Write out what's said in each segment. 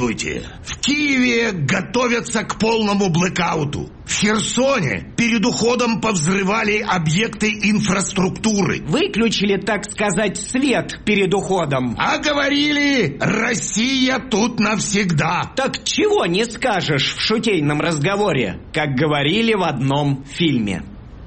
Здравствуйте! В Киеве готовятся к полному блэкауту. В Херсоне перед уходом повзрывали объекты инфраструктуры. Выключили, так сказать, свет перед уходом. А говорили, Россия тут навсегда. Так чего не скажешь в шутейном разговоре, как говорили в одном фильме.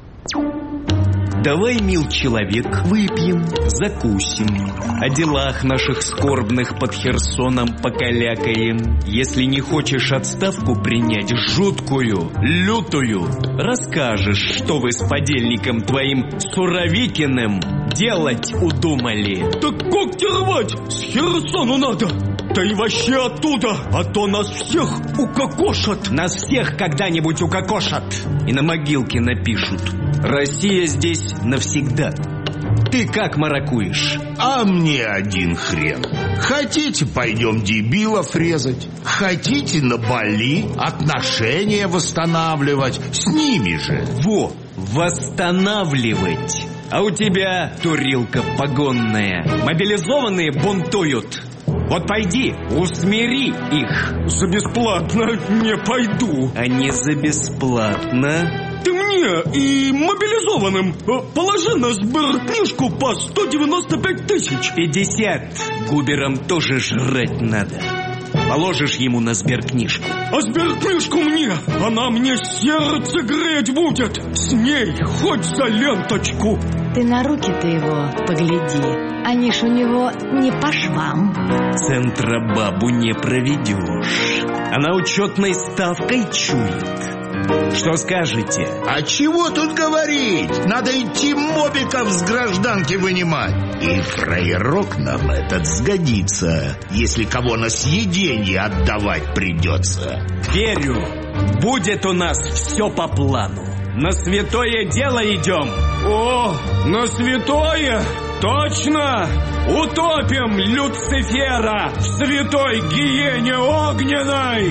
Давай, мил человек, выпьем, закусим, о делах наших скорбных под Херсоном покалякаем. Если не хочешь отставку принять жуткую, лютую, расскажешь, что вы с подельником твоим Суровикиным делать удумали. Так когти рвать с Херсону надо. Да и вообще оттуда, а то нас всех укокошат. Нас всех когда-нибудь укокошат. И на могилке напишут: Россия здесь навсегда. Ты как маракуешь? А мне один хрен. Хотите, пойдем дебилов резать. Хотите, на Бали отношения восстанавливать. С ними же. Во, восстанавливать. А у тебя, турилка погонная, мобилизованные бунтуют. Вот пойди, усмири их. За бесплатно не пойду. А не за бесплатно? Ты мне и мобилизованным положи на сберкнижку по 195 тысяч. 50 губерам тоже жрать надо. Положишь ему на сберкнижку. А сберкнижку мне, она мне сердце греть будет. С ней хоть за ленточку. Ты на руки-то его погляди. Они ж у него не по швам. Центробабу не проведешь. Она учетной ставкой чует. Что скажете? А чего тут говорить? Надо идти мобиков с гражданки вынимать. И фраерок нам этот сгодится, если кого на съеденье отдавать придется. Верю, будет у нас все по плану. На святое дело идем. О, на святое? Точно! Утопим Люцифера в святой гиене огненной!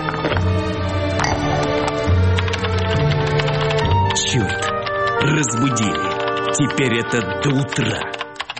Черт, разбудили. Теперь это до утра.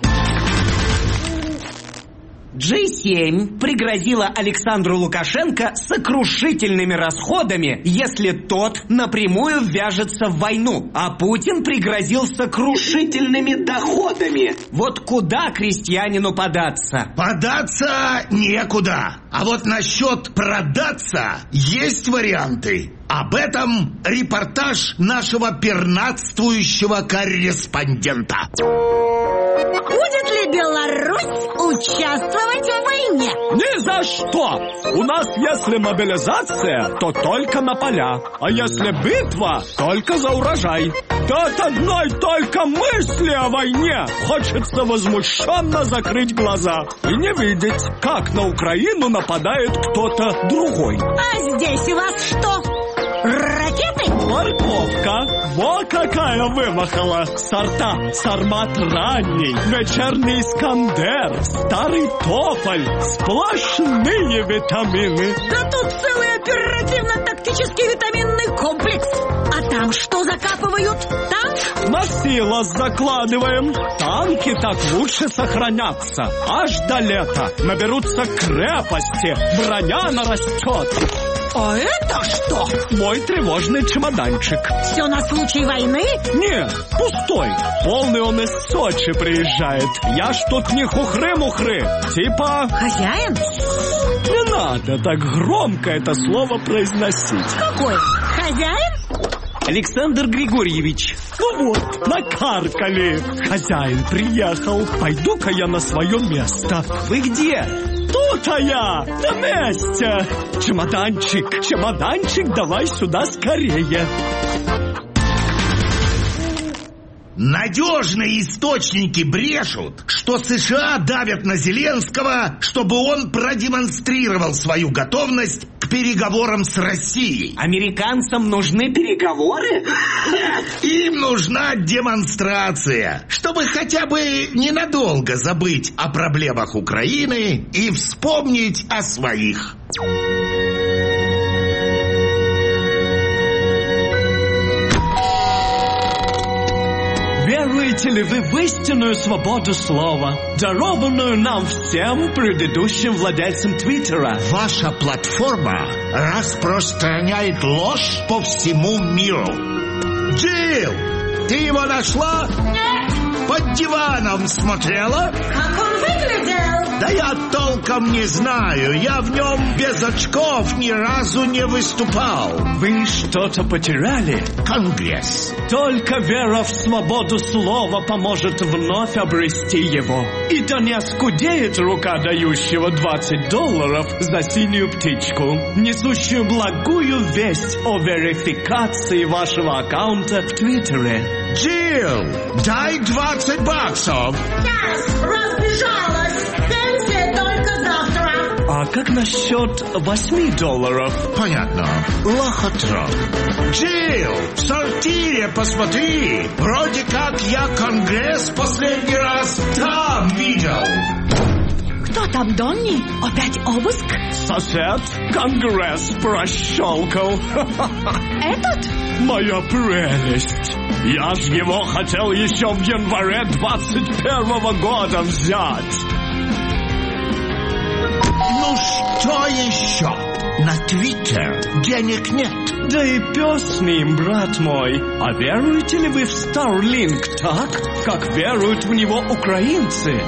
G7 пригрозила Александру Лукашенко сокрушительными расходами, если тот напрямую ввяжется в войну. А Путин пригрозил сокрушительными доходами. Вот куда крестьянину податься? Податься некуда. А вот насчет продаться есть варианты. Об этом репортаж нашего пернатствующего корреспондента. Будет ли Беларусь участвовать в войне? Ни за что! У нас, если мобилизация, то только на поля. А если битва, только за урожай. Да от одной только мысли о войне хочется возмущенно закрыть глаза и не видеть, как на Украину нападает кто-то другой. А здесь у вас что? Ракеты? Морковка. Во какая вымахала. Сорта Сармат ранний, вечерний Искандер, старый тополь. Сплошные витамины. Да тут целый оперативно-тактический витаминный комплекс. А там что закапывают? Танк? На силос закладываем. Танки так лучше сохранятся. Аж до лета наберутся крепости. Броня нарастет. А это что? Мой тревожный чемоданчик. Все на случай войны? Нет, пустой. Полный он из Сочи приезжает. Я ж тут не хухры-мухры. Типа... Хозяин? Не надо так громко это слово произносить. Какой? Хозяин? Александр Григорьевич. Ну вот, накаркали. Хозяин приехал. Пойду-ка я на свое место. Вы где? Тут-то я, на месте. Чемоданчик, давай сюда скорее. Надежные источники брешут, что США давят на Зеленского, чтобы он продемонстрировал свою готовность к переговорам с Россией. Американцам нужны переговоры? Им нужна демонстрация, чтобы хотя бы ненадолго забыть о проблемах Украины и вспомнить о своих. Веруете ли вы в истинную свободу слова, дарованную нам всем предыдущим владельцам Твиттера? Ваша платформа распространяет ложь по всему миру. Джилл, ты его нашла? Нет. Под диваном смотрела? Как он выглядел? Да я толком не знаю. Я в нем без очков ни разу не выступал. Вы что-то потеряли? Конгресс. Только вера в свободу слова поможет вновь обрести его. И да не оскудеет рука дающего $20 за синюю птичку, несущую благую весть о верификации вашего аккаунта в Твиттере. Джилл, дай $20. Сейчас, разбежалась. Пенсия только завтра. А как насчет $8? Понятно. Лохотрон. Джилл, в сортире посмотри. Вроде как я Конгресс последний раз там видел. Кто там, Донни? Опять обыск? Сосед Конгресс прощелкал. Этот? Моя прелесть. Я ж его хотел еще в январе 21 года взять. Ну что еще? На Твиттер денег нет. Да и пес с ним, брат мой. А веруете ли вы в Starlink так, как веруют в него украинцы?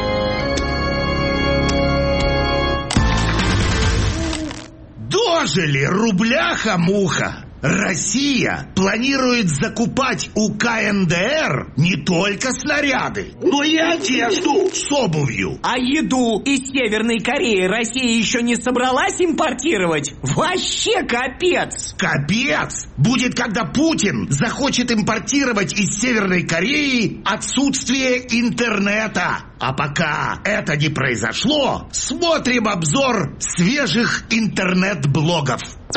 Дожили, рубляха-муха. Россия планирует закупать у КНДР не только снаряды, но и одежду с обувью. А еду из Северной Кореи Россия еще не собралась импортировать? Вообще капец! Капец будет, когда Путин захочет импортировать из Северной Кореи отсутствие интернета. А пока это не произошло, смотрим обзор свежих интернет-блогов.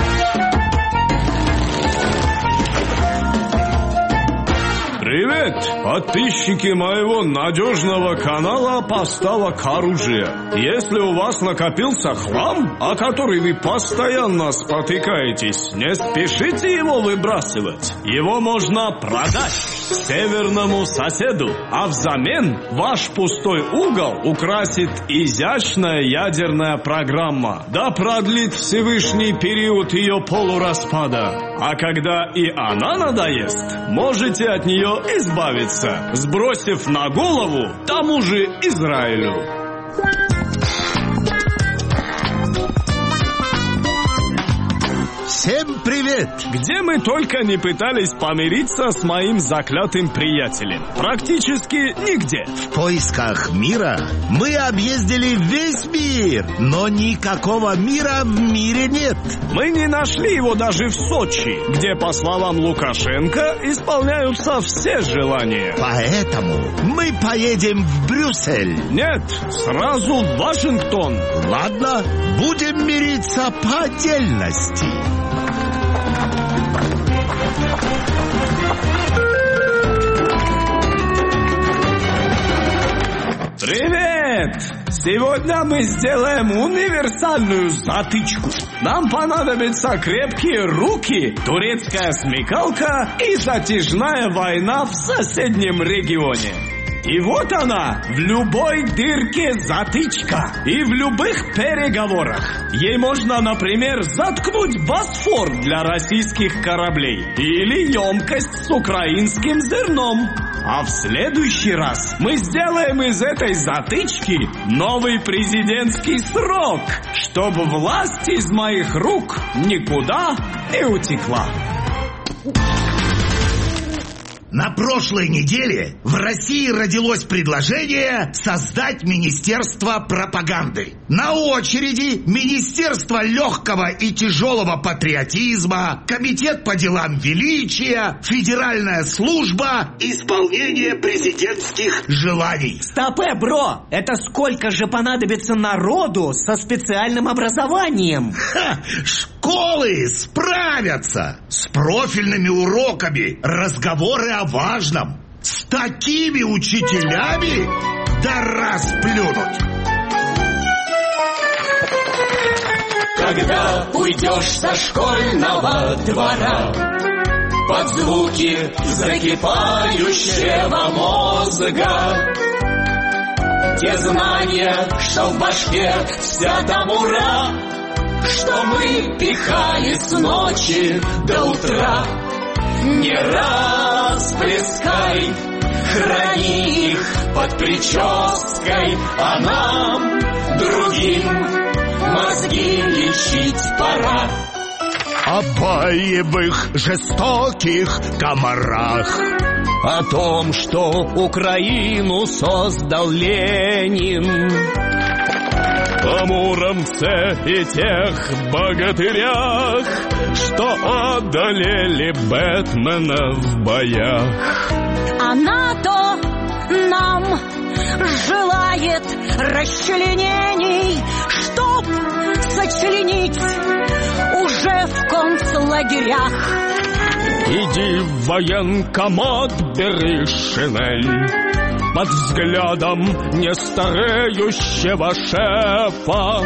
Привет, подписчики моего надежного канала «Поставок оружия». Если у вас накопился хлам, о который вы постоянно спотыкаетесь, не спешите его выбрасывать. Его можно продать северному соседу, а взамен ваш пустой угол украсит изящная ядерная программа. Да продлит Всевышний период ее полураспада. А когда и она надоест, можете от нее избавиться, сбросив на голову тому же Израилю. Всем привет! Где мы только не пытались помириться с моим заклятым приятелем. Практически нигде. В поисках мира мы объездили весь мир, но никакого мира в мире нет. Мы не нашли его даже в Сочи, где, по словам Лукашенко, исполняются все желания. Поэтому мы поедем в Брюссель. Нет, сразу в Вашингтон. Ладно, будем мириться по отдельности. Привет! Сегодня мы сделаем универсальную затычку. Нам понадобятся крепкие руки, турецкая смекалка и затяжная война в соседнем регионе. И вот она, в любой дырке затычка. И в любых переговорах. Ей можно, например, заткнуть Босфор для российских кораблей. Или емкость с украинским зерном. А в следующий раз мы сделаем из этой затычки новый президентский срок, чтобы власть из моих рук никуда не утекла. На прошлой неделе в России родилось предложение создать Министерство пропаганды. На очереди Министерство легкого и тяжелого патриотизма, Комитет по делам величия, Федеральная служба исполнения президентских желаний. Стопэ, бро! Это сколько же понадобится народу со специальным образованием? Школы справятся с профильными уроками, разговоры о важном. С такими учителями да расплюнуть. Когда уйдешь со школьного двора, под звуки закипающего мозга. Те знания, что в башке вся та мура, что мы пихали с ночи до утра. Не расплескай, храни их под прической, а нам, другим, мозги лечить пора. О боевых жестоких комарах, О том, что Украину создал Ленин, о Муромце и тех богатырях, что одолели Бэтмена в боях. А НАТО нам желает расчленений, чтоб сочленить уже в концлагерях. Иди в военкомат, бери шинель под взглядом нестареющего шефа.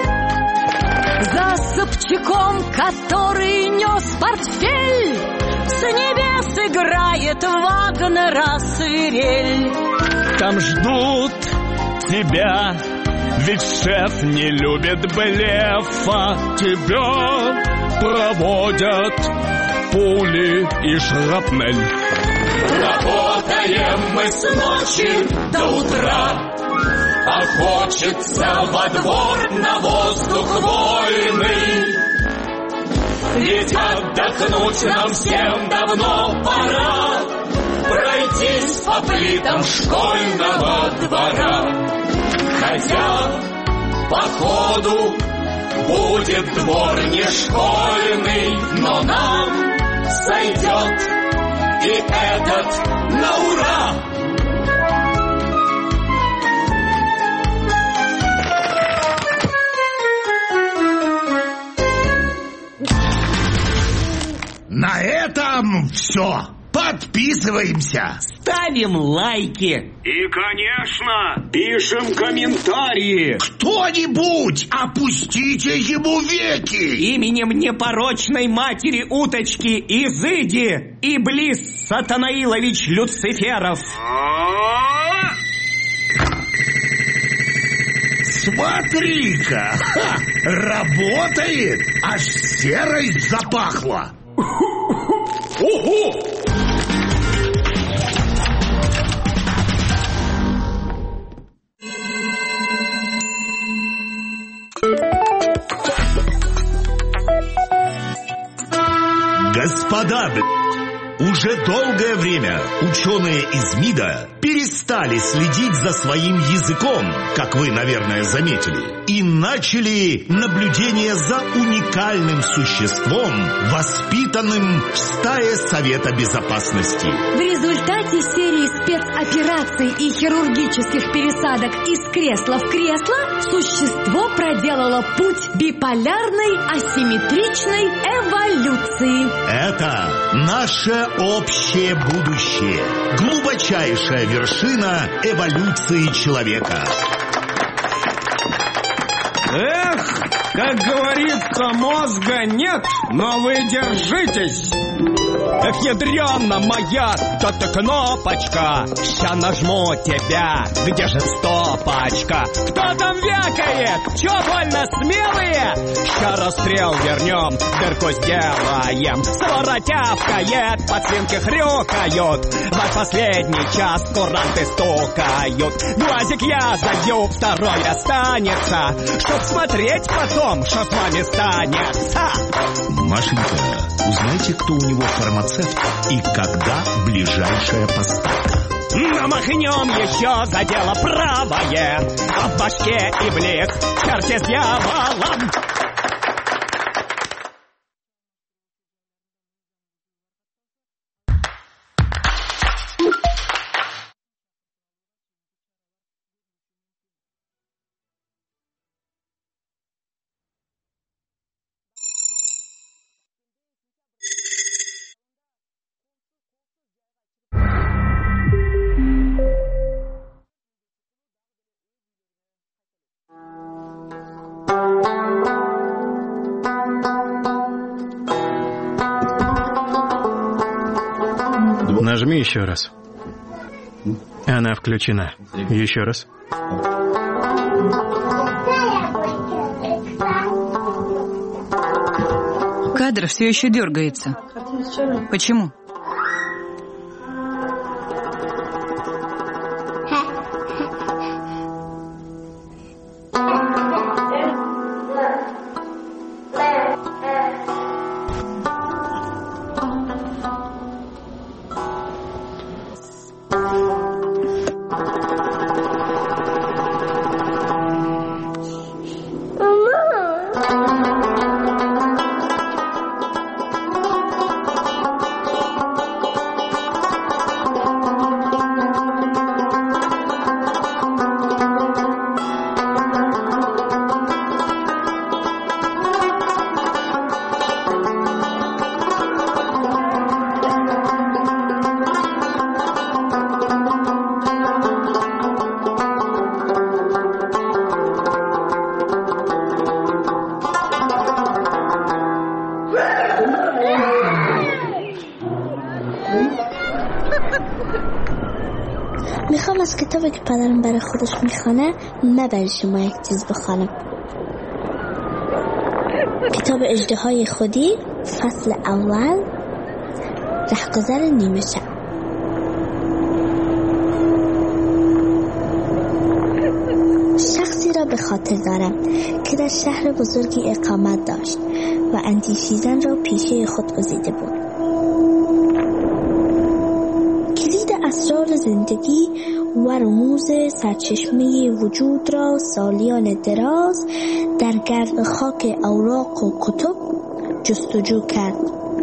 За Собчаком, который нес портфель, с небес играет Вагнера свирель. Там ждут тебя, ведь шеф не любит блефа. Тебя проводят пули и шрапнель. Работаем мы с ночи до утра, а хочется во двор на воздух вольный. Ведь отдохнуть нам всем давно пора, пройтись по плитам школьного двора. Хотя, походу, будет двор не школьный, но нам сойдет и этот на ура. На этом все. Подписываемся. Ставим лайки. И, конечно, пишем комментарии. Кто-нибудь опустите ему веки. Именем непорочной матери уточки Изыди Иблис Сатанаилович Люциферов. Смотри-ка, работает. Аж серой запахло. Ого! Господа, уже долгое время ученые из МИДа перестали следить за своим языком, как вы, наверное, заметили, и начали наблюдение за уникальным существом, воспитанным в стае Совета Безопасности. В результате серии спецопераций и хирургических пересадок из кресла в кресло существо проделало путь биполярной асимметричной эволюции. Это наше общее будущее, глубочайшая вершина эволюции человека. Эх, как говорится, мозга нет, но вы держитесь. Эх, ядрёна моя, та-то кнопочка, ща нажму тебя, где же стопочка? Кто там вякает? Чё, больно смелые? Ща расстрел вернем, дырку сделаем. Свора тявкает, подсвинки хрюкают, в последний час куранты стукают. Глазик я забью, второй останется, чтоб смотреть потом, что с вами станется. Машенька, узнайте, кто у него фармацевт и когда ближайшая поставка. Намахнем еще за дело правое, а в башке Иблис, черти с дьяволом. Нажми еще раз. Она включена. Еще раз. Кадр все еще дергается. Почему? میخوام از کتابی که پدرم برای خودش میخوانه برای شما یک چیز بخوانم. کتاب اژدهای خودی فصل اول رهگذر نیمه شب. شخصی را به خاطر دارم که در شهر بزرگی اقامت داشت و اندیشیدن را پیشه خود گزیده بود. اسرار زندگی و رموز سرچشمه وجود را سالیان دراز در گرد خاک اوراق و کتب جستجو کرد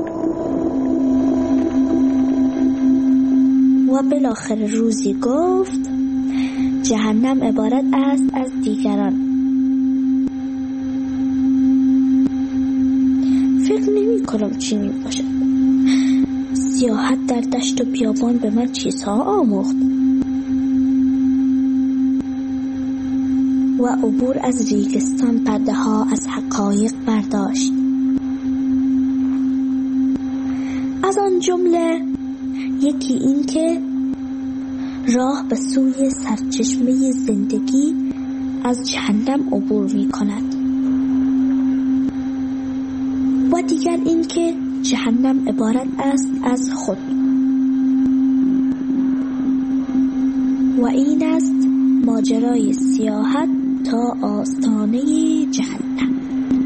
و بالاخره روزی گفت جهنم عبارت است از دیگران. فکر نمی کنم چی می باشد. سیاحت در دشت و بیابان به من چیزها آموخت و عبور از ریگستان پرده ها از حقایق برداشت. از آن جمله یکی این که راه به سوی سرچشمه زندگی از جهنم عبور می کند و دیگر این که جهنم عبارت است از خود و این است ماجرای سیاحت تا آستانه جهنم.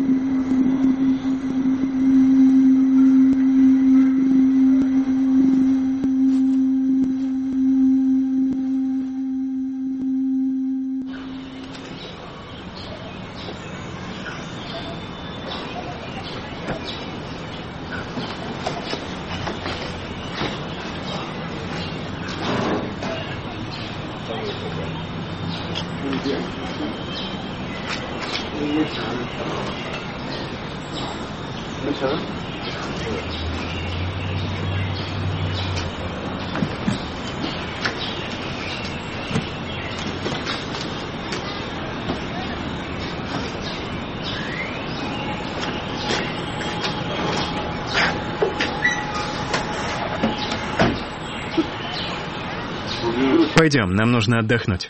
Пойдем, нам нужно отдохнуть.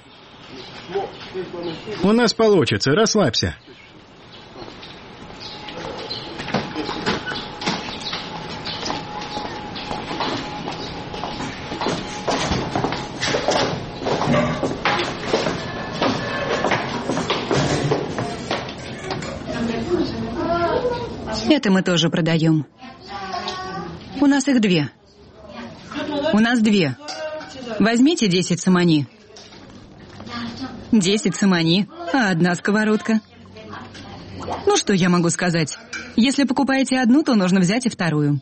У нас получится, расслабься. Это мы тоже продаем. У нас их 2. У нас 2. Возьмите 10 самани. 10 самани, а 1 сковородка. Ну, что я могу сказать? Если покупаете одну, то нужно взять и вторую.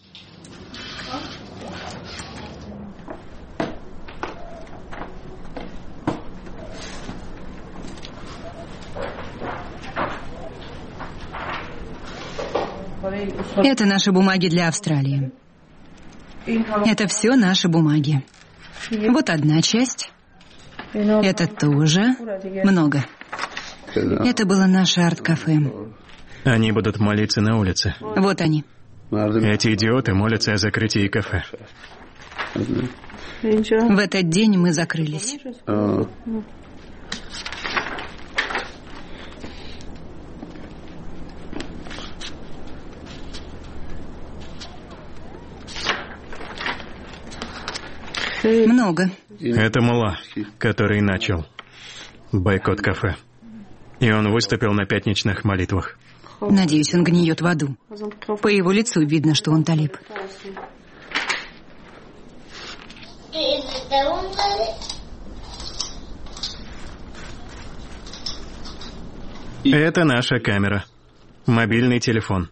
Это наши бумаги для Австралии. Это все наши бумаги. Вот одна часть. Это тоже много. Это было наше арт-кафе. Они будут молиться на улице. Вот они. Эти идиоты молятся о закрытии кафе. В этот день мы закрылись. Много. Это Мула, который начал бойкот кафе. И он выступил на пятничных молитвах. Надеюсь, он гниет в аду. По его лицу видно, что он талиб. Это наша камера. Мобильный телефон.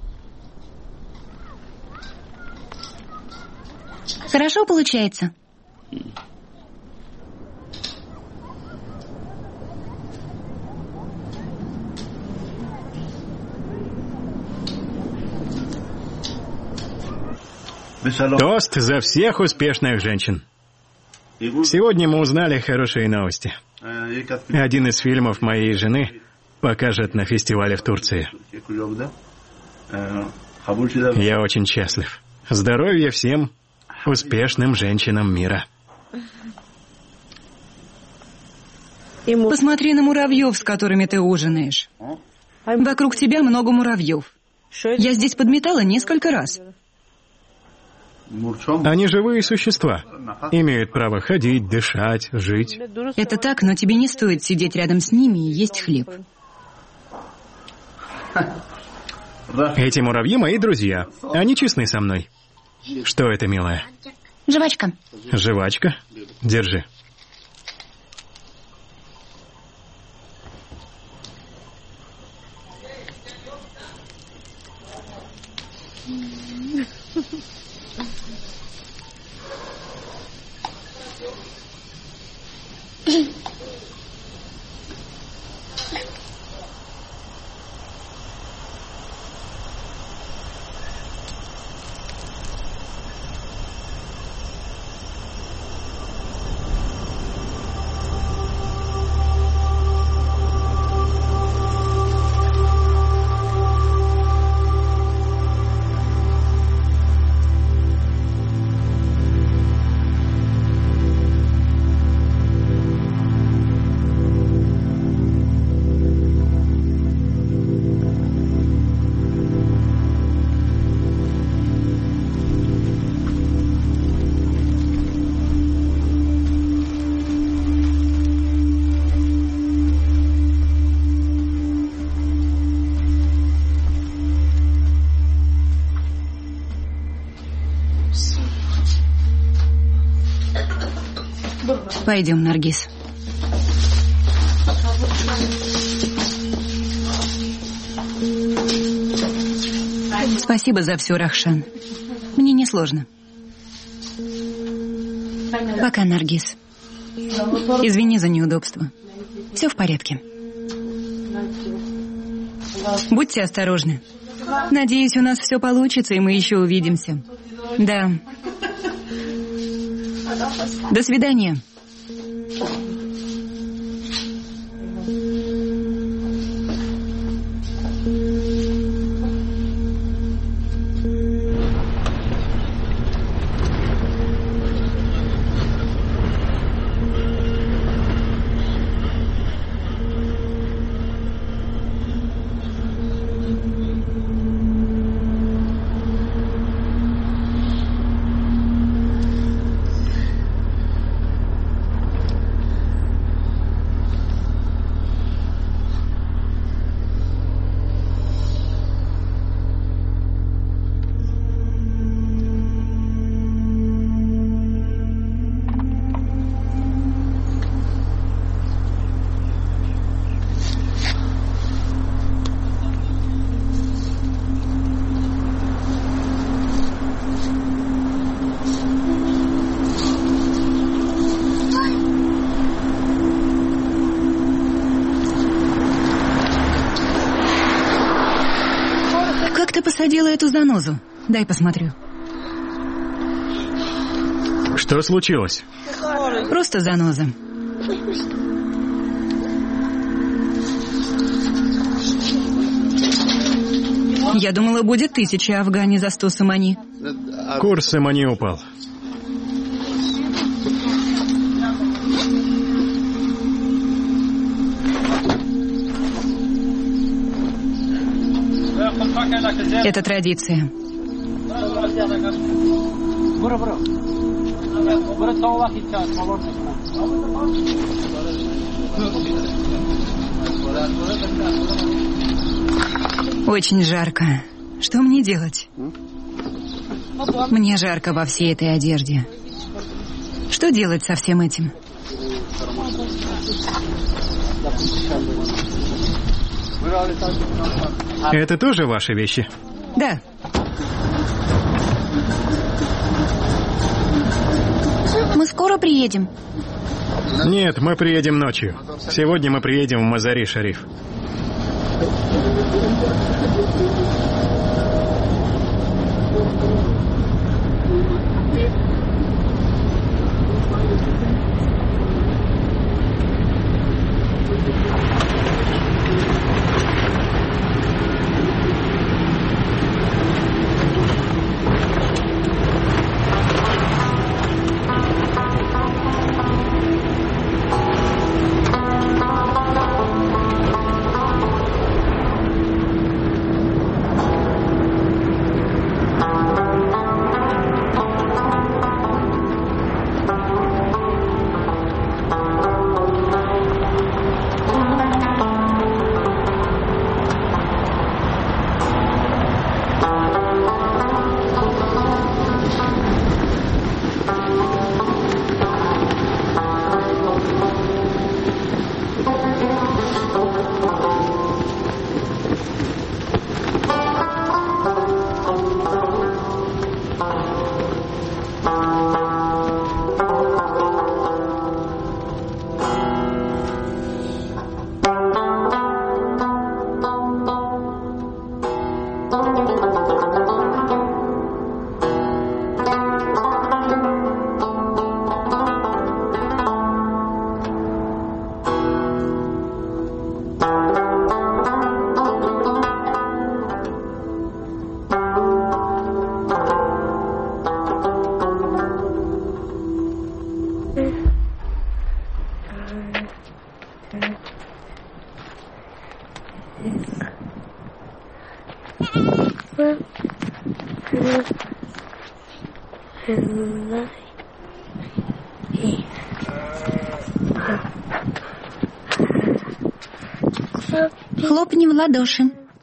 Хорошо получается. Тост за всех успешных женщин. Сегодня мы узнали хорошие новости. Один из фильмов моей жены покажет на фестивале в Турции. Я очень счастлив. Здоровья всем успешным женщинам мира. Посмотри на муравьев, с которыми ты ужинаешь. Вокруг тебя много муравьев. Я здесь подметала несколько раз. Они живые существа. Имеют право ходить, дышать, жить. Это так, но тебе не стоит сидеть рядом с ними и есть хлеб. Эти муравьи мои друзья. Они честны со мной. Что это, милая? Жвачка. Жвачка? Держи. Пойдем, Наргиз. Спасибо за все, Рахшан. Мне несложно. Пока, Наргиз. Извини за неудобство. Все в порядке. Будьте осторожны. Надеюсь, у нас все получится, и мы еще увидимся. Да. До свидания. Посадила эту занозу. Дай посмотрю. Что случилось? Просто заноза. Я думала, будет 1000 афгани за 100 самани. Курс самани упал. Это традиция. Очень жарко. Что мне делать? Мне жарко во всей этой одежде. Что делать со всем этим? Это тоже ваши вещи? Да. Мы скоро приедем. Нет, мы приедем ночью. Сегодня мы приедем в Мазари-Шариф. Хлопнем в ладоши.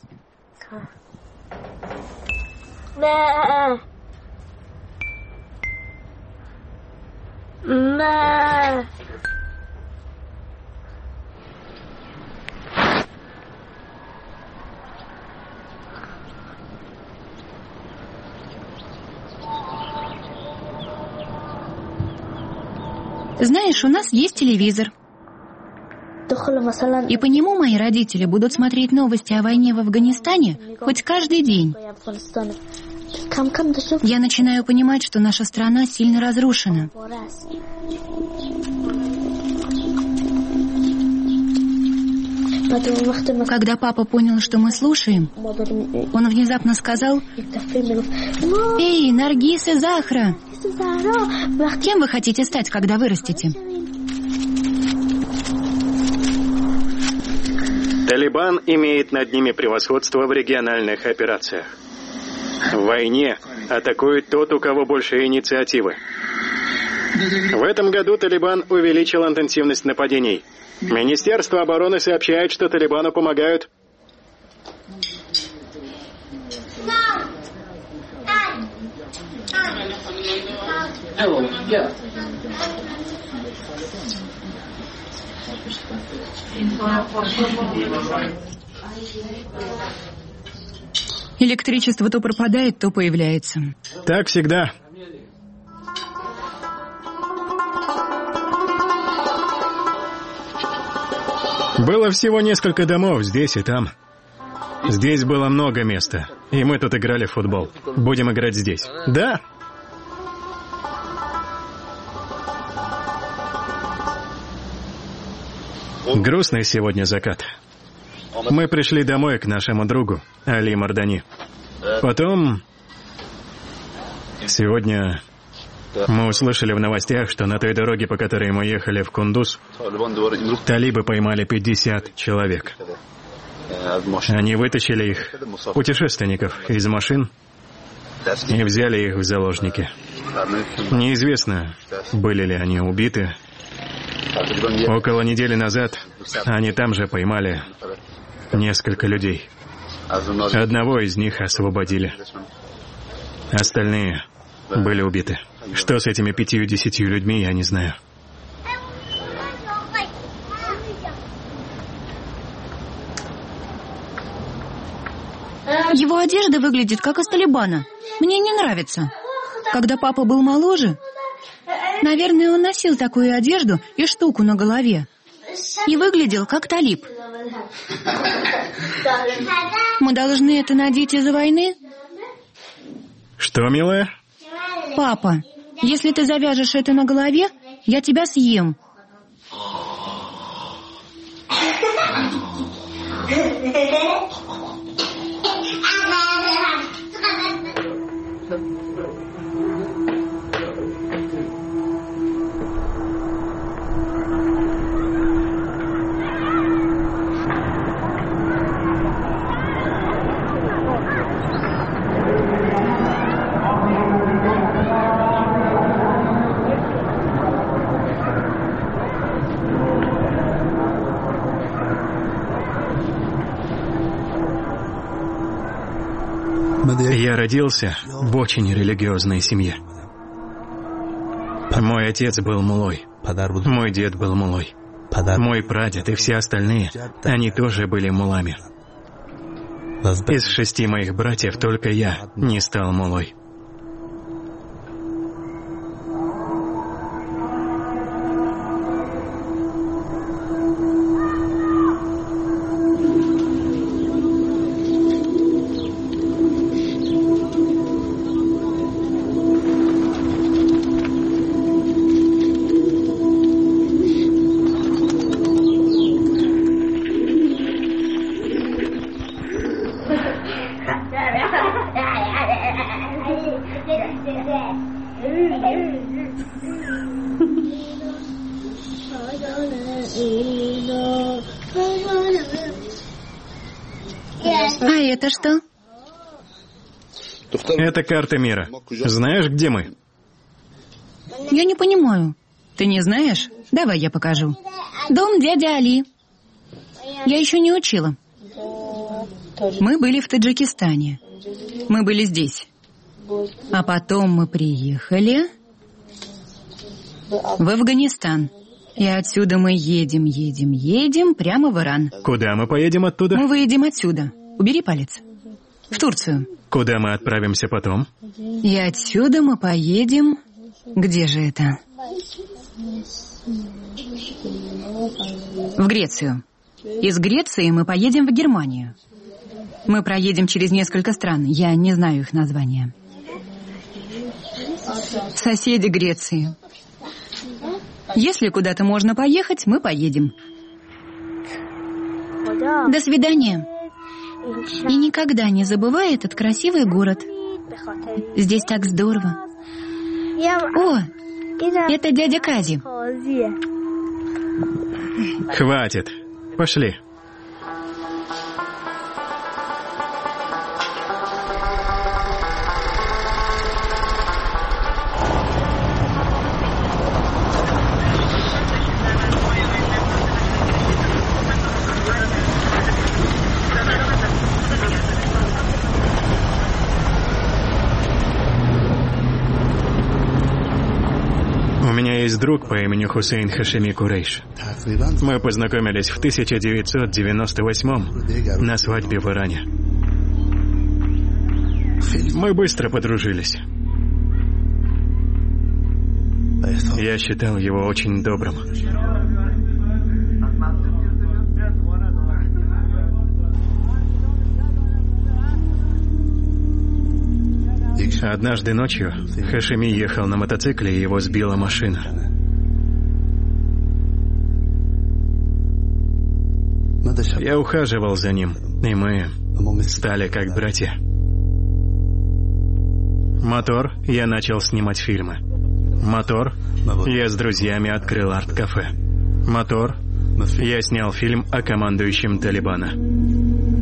Знаешь, у нас есть телевизор. И по нему мои родители будут смотреть новости о войне в Афганистане хоть каждый день. Я начинаю понимать, что наша страна сильно разрушена. Когда папа понял, что мы слушаем, он внезапно сказал: «Эй, Наргиз и Захра, кем вы хотите стать, когда вырастете?» Талибан имеет над ними превосходство в региональных операциях. В войне атакует тот, у кого больше инициативы. В этом году Талибан увеличил интенсивность нападений. Министерство обороны сообщает, что Талибану помогают Электричество то пропадает, то появляется. Так всегда. Было всего несколько домов здесь и там. Здесь было много места, и мы тут играли в футбол. Будем играть здесь. Да. Грустный сегодня закат. Мы пришли домой к нашему другу, Али Мардани. Потом... Сегодня мы услышали в новостях, что на той дороге, по которой мы ехали в Кундуз, талибы поймали 50 человек. Они вытащили их, путешественников, из машин и взяли их в заложники. Неизвестно, были ли они убиты. Около недели назад они там же поймали несколько людей. Одного из них освободили. Остальные были убиты. Что с этими 50 людьми, я не знаю. Его одежда выглядит как из Талибана. Мне не нравится. Когда папа был моложе, наверное, он носил такую одежду и штуку на голове. И выглядел как талиб. Мы должны это надеть из-за войны? Что, милая? Папа, если ты завяжешь это на голове, я тебя съем. Я родился в очень религиозной семье. Мой отец был муллой. Мой дед был муллой. Мой прадед и все остальные, они тоже были муллами. Из 6 моих братьев только я не стал муллой. А это что? Это карта мира. Знаешь, где мы? Я не понимаю. Ты не знаешь? Давай я покажу. Дом дяди Али. Я еще не учила. Мы были в Таджикистане. Мы были здесь. А потом мы приехали в Афганистан. И отсюда мы едем прямо в Иран. Куда мы поедем оттуда? Мы выедем отсюда. Убери палец. В Турцию. Куда мы отправимся потом? И отсюда мы поедем... Где же это? В Грецию. Из Греции мы поедем в Германию. Мы проедем через несколько стран. Я не знаю их названия. Соседи Греции. Если куда-то можно поехать, мы поедем. До свидания. И никогда не забывай этот красивый город. Здесь так здорово. О, это дядя Кази. Хватит. Пошли. У меня есть друг по имени Хусейн Хашеми Курейш. Мы познакомились в 1998 на свадьбе в Иране. Мы быстро подружились. Я считал его очень добрым. Однажды ночью Хашеми ехал на мотоцикле, и его сбила машина. Я ухаживал за ним, и мы стали как братья. Мотор, я начал снимать фильмы. Мотор, я с друзьями открыл арт-кафе. Мотор, я снял фильм о командующем Талибана.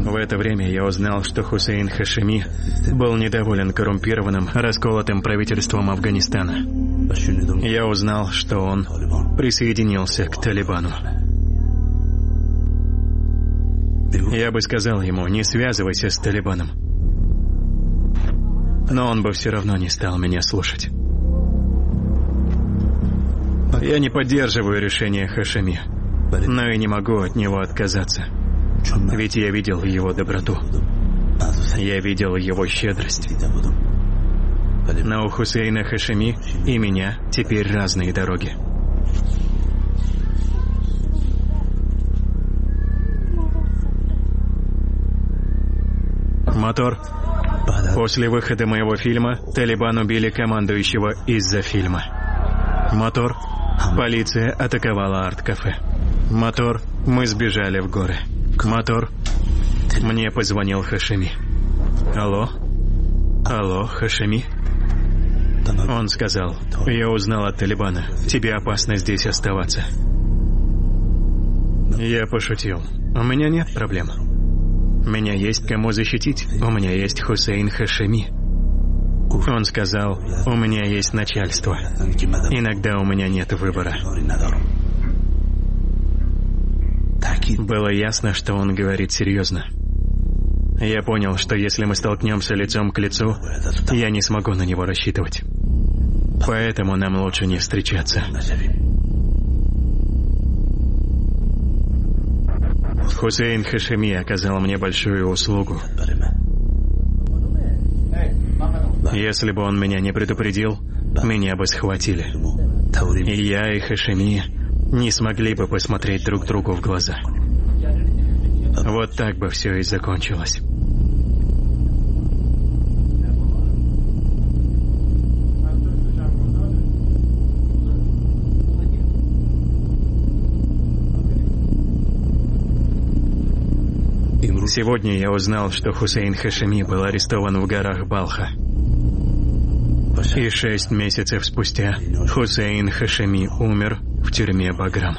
В это время я узнал, что Хусейн Хашеми был недоволен коррумпированным, расколотым правительством Афганистана. Я узнал, что он присоединился к Талибану. Я бы сказал ему: не связывайся с Талибаном. Но он бы все равно не стал меня слушать. Я не поддерживаю решение Хашеми, но и не могу от него отказаться. Ведь я видел его доброту. Я видел его щедрость. Но у Хусейна Хашеми и меня теперь разные дороги. Мотор. После выхода моего фильма Талибан убили командующего из-за фильма. Мотор. Полиция атаковала арт-кафе. Мотор. Мы сбежали в горы. Мотор. Мне позвонил Хашеми. Алло? Алло, Хашеми? Он сказал: я узнал от Талибана. Тебе опасно здесь оставаться. Я пошутил. У меня нет проблем. Меня есть кому защитить. У меня есть Хусейн Хашеми. Он сказал: у меня есть начальство. Иногда у меня нет выбора. Было ясно, что он говорит серьезно. Я понял, что если мы столкнемся лицом к лицу, я не смогу на него рассчитывать. Поэтому нам лучше не встречаться. Хусейн Хашеми оказал мне большую услугу. Если бы он меня не предупредил, меня бы схватили. И я, и Хашеми не смогли бы посмотреть друг другу в глаза. Вот так бы все и закончилось. Сегодня я узнал, что Хусейн Хашеми был арестован в горах Балха. И 6 месяцев спустя Хусейн Хашеми умер в тюрьме Баграм.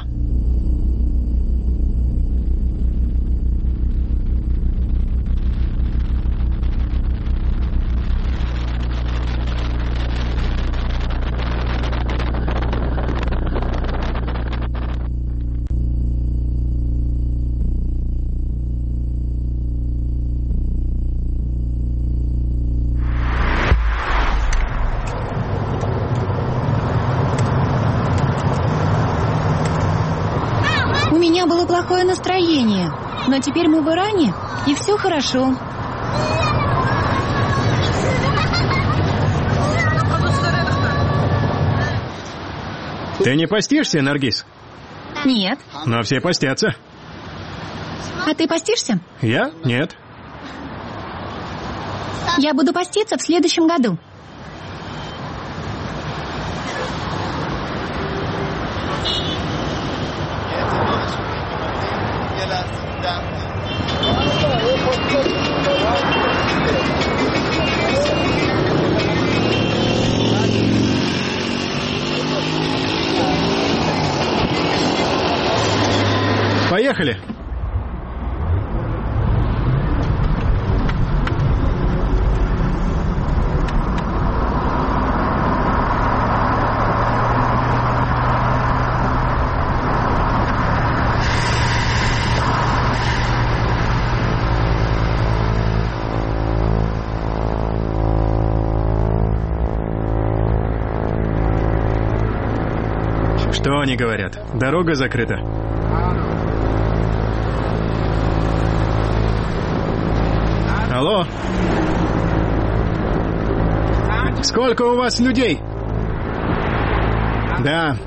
У меня было плохое настроение, но теперь мы в Иране, и все хорошо. Ты не постишься, Наргиз? Нет. Но все постятся. А ты постишься? Я? Нет. Я буду поститься в следующем году. Поехали. Что они говорят? Дорога закрыта. Алло? Сколько у вас людей? Да.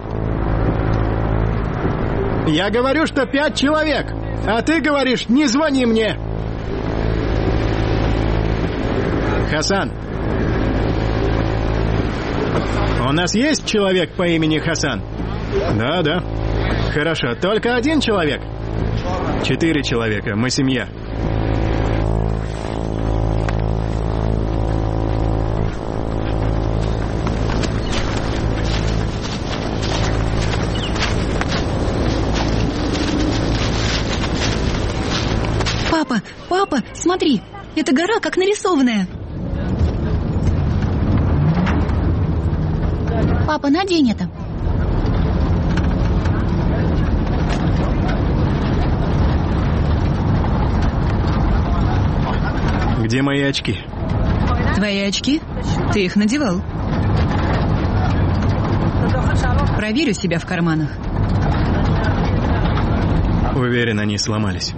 Я говорю, что 5 человек, а ты говоришь: не звони мне. Хасан. У нас есть человек по имени Хасан? Да, да. Хорошо, только 1 человек? 4 человека, мы семья. Папа, посмотри, эта гора как нарисованная. Папа, надень это. Где мои очки? Твои очки? Ты их надевал. Проверю себя в карманах. Уверен, они сломались.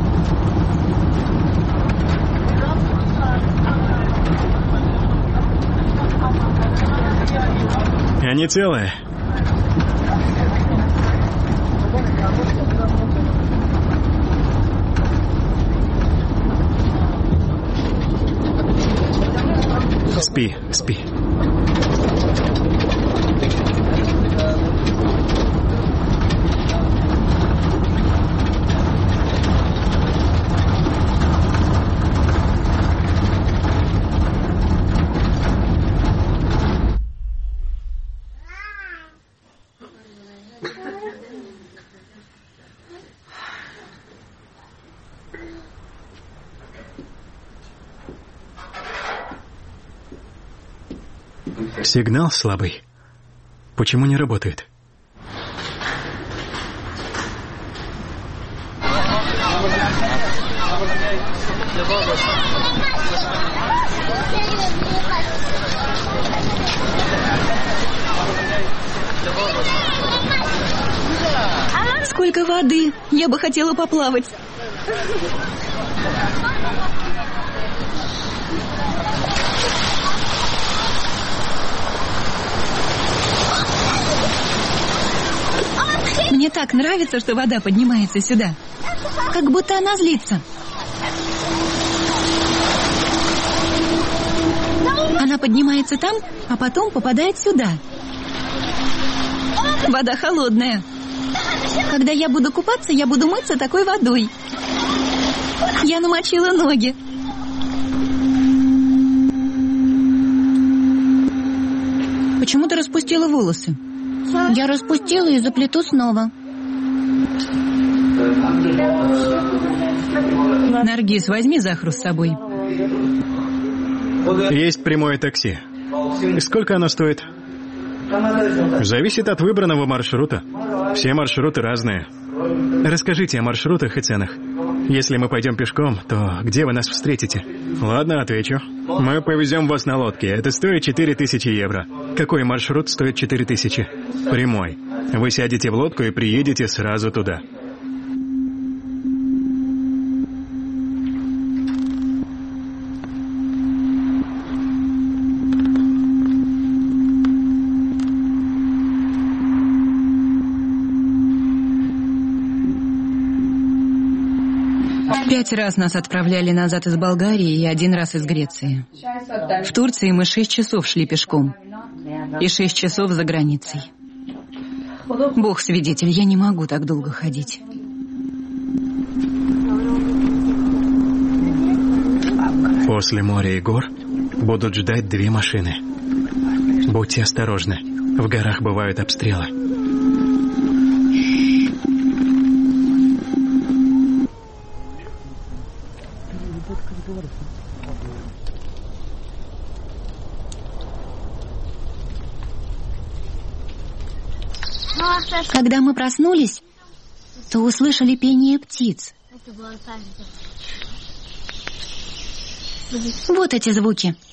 Они целые. Спи, спи. Сигнал слабый. Почему не работает? Сколько воды! Я бы хотела поплавать. Мне так нравится, что вода поднимается сюда. Как будто она злится. Она поднимается там, а потом попадает сюда. Вода холодная. Когда я буду купаться, я буду мыться такой водой. Я намочила ноги. Почему ты распустила волосы? Я распустила и заплету снова. Наргиз, возьми Захру с собой. Есть прямое такси. Сколько оно стоит? Зависит от выбранного маршрута. Все маршруты разные. Расскажите о маршрутах и ценах. Если мы пойдем пешком, то где вы нас встретите? Ладно, отвечу. Мы повезем вас на лодке. Это стоит 4000 евро. Какой маршрут стоит 4000? Прямой. Вы сядете в лодку и приедете сразу туда. Пять раз нас отправляли назад из Болгарии и 1 раз из Греции. В Турции мы 6 часов шли пешком. И 6 часов за границей. Бог свидетель, я не могу так долго ходить. После моря и гор будут ждать 2 машины. Будьте осторожны. В горах бывают обстрелы. Когда мы проснулись, то услышали пение птиц. Вот эти звуки.